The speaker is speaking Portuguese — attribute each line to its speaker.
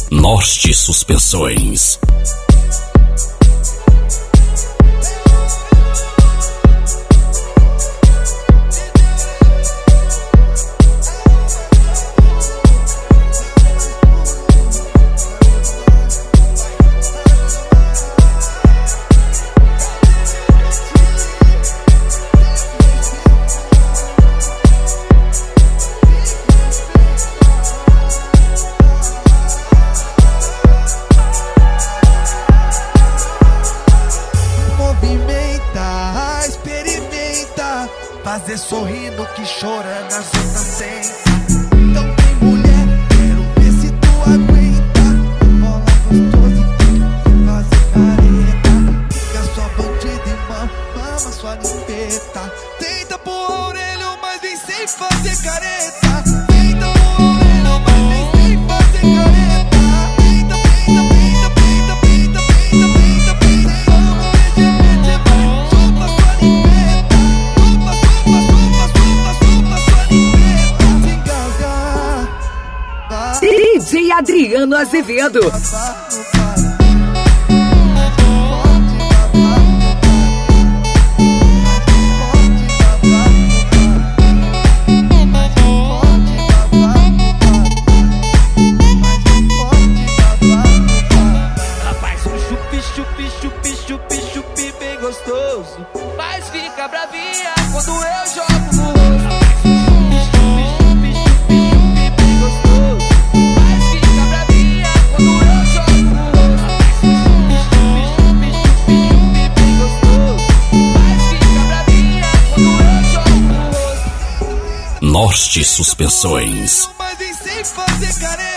Speaker 1: Norte Suspensões.
Speaker 2: Fazer sorrindo que chora nas outras senta. Então tem mulher, quero ver se tu aguenta. Bola gostosa e tem que fazer careta. Fica sua bandida e mama sua limpeta. Tenta pôr a orelha, mas vem sem fazer careta. Tenta pôr a orelha, mas vem sem fazer careta. Tenta, tenta, tenta, tenta, tenta, tenta, tenta, tenta. Vamos ver sopa sua limpeta.
Speaker 3: DJ Adriano Azevedo.
Speaker 2: Rapaz, um chupi, chupi, chupi, chupi, chupi bem gostoso. Mas fica bravinha quando eu jogo no rosto.
Speaker 1: Norte Suspensões.
Speaker 2: Mas vem sem fazer careta.